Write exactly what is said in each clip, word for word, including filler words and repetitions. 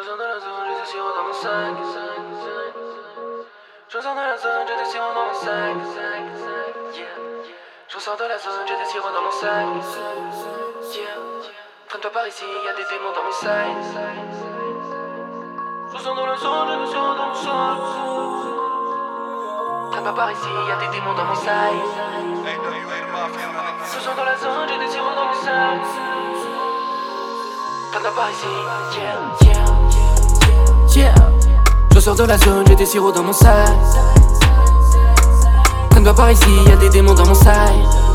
sors de la zone, j'ai des sirops dans mon sac. Je sors de la zone, j'ai des sirops dans mon sac. Je sors de la zone, j'ai des sirops dans mon sac. Traîne-toi par ici, y'a des démons dans mon sac. Je sors de la zone, j'ai des sirops dans mon sac. Traîne-toi par ici, y'a des démons dans mon sac. Je sors de la zone, j'ai des sirops dans mon sac. Traîne-toi par ici, yeah, yeah, yeah. Je sors de la zone, j'ai des sirops dans mon sac. Traîne-toi par ici, y'a des démons dans mon sac.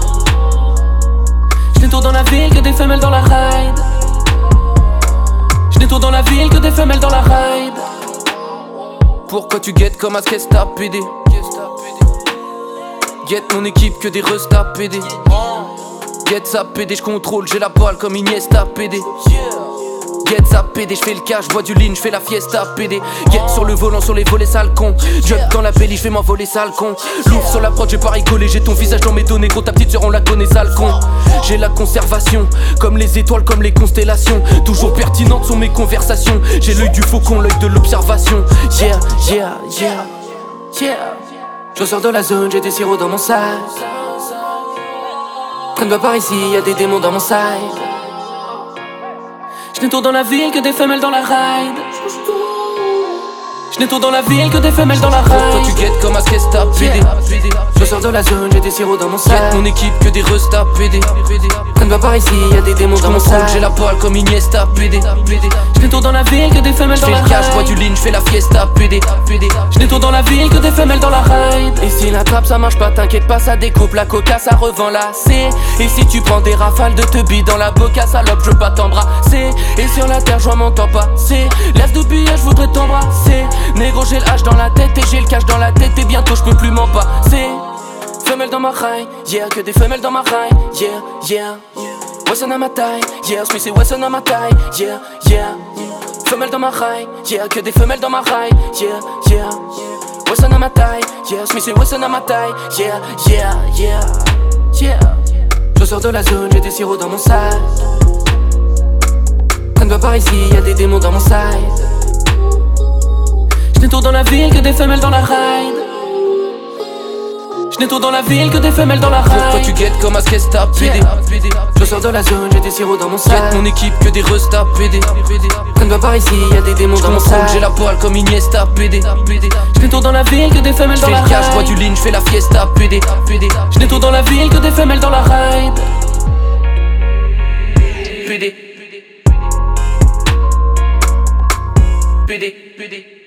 Je n'étourne dans la ville que des femelles dans la ride. Je n'étourne dans la ville que des femelles dans la ride. Pourquoi tu guettes comme un skesta P D? Guette mon équipe que des restas P D. Guette sa P D, j'contrôle, j'ai la balle comme Iniesta P D. Guette sa P D, j'fais le cash, j'bois du lean, j'fais la fiesta P D. Guette sur le volant, sur les volets sale con. Jump dans la belly, j'fais m'envoler sale con. Louvre sur la prod, j'ai pas rigolé, j'ai ton visage dans mes données. Gros ta petite sœur on la connaît sale con. J'ai la conservation, comme les étoiles, comme les constellations. Toujours pertinentes sont mes conversations. J'ai l'œil du faucon, l'œil de l'observation. Yeah, yeah, yeah, yeah. Je sors de la zone, j'ai des sirops dans mon sac. Traîne-toi par ici, y'a des démons dans mon sac. Je n'étourne dans la ville que des femelles dans la ride. Je n'étourne dans la ville que des femelles dans la ride. Pourquoi tu guettes comme un skesta P D? Je sors de la zone, j'ai des sirops dans mon sac. Guette mon équipe que des restas P D. Traîne-toi par ici, y'a des démons dans mon sac. J'ai la balle comme Iniesta P D. Je n'étourne dans la ville que des femelles dans la ride. J'fais le cash, j'bois du lean, j'fais la fiesta P D. Je n'étourne dans la ville que des femelles dans la ride. Et si la trappe ça marche pas, t'inquiète pas, ça découpe. La coca ça revend la C. Et si tu prends des rafales de teubis dans la boca, salope, je veux pas t'embrasser. Et sur la terre, je m'entends passer. Laisse de billets, je voudrais t'embrasser. Négro, j'ai le H dans la tête et j'ai le cash dans la tête. Et bientôt, je peux plus m'en passer. Femelles dans ma raille, yeah, que des femelles dans ma raille, yeah, yeah. Wesson à ma taille, yeah, Smith et Wesson à ma taille, yeah, yeah. Femelles dans ma raille, yeah, que des femelles dans ma raille, yeah, yeah. Wesson à ma taille, yeah, Smith et Wesson à ma taille, yeah, yeah, yeah, yeah. Je sors de la zone, j'ai des sirops dans mon sac. Traîne-toi par ici, y'a des démons dans mon sac. Je n'étourne dans la ville que des femelles dans la ride. Je n'étourne dans la ville que des femelles dans la ride. Pourquoi tu guettes comme un skesta P D? Je sors de la zone, j'ai des sirops dans mon sac. Guette mon équipe que des restas P D. Traîne-toi par ici, y'a des démons dans mon sac. J'ai la balle comme Iniesta P D. Je n'étourne dans la ville que des femelles dans la ride. J'fais le cash, j'bois du lean, j'fais la fiesta P D. Je n'étourne dans la ville que des femelles dans la ride. P D P D P D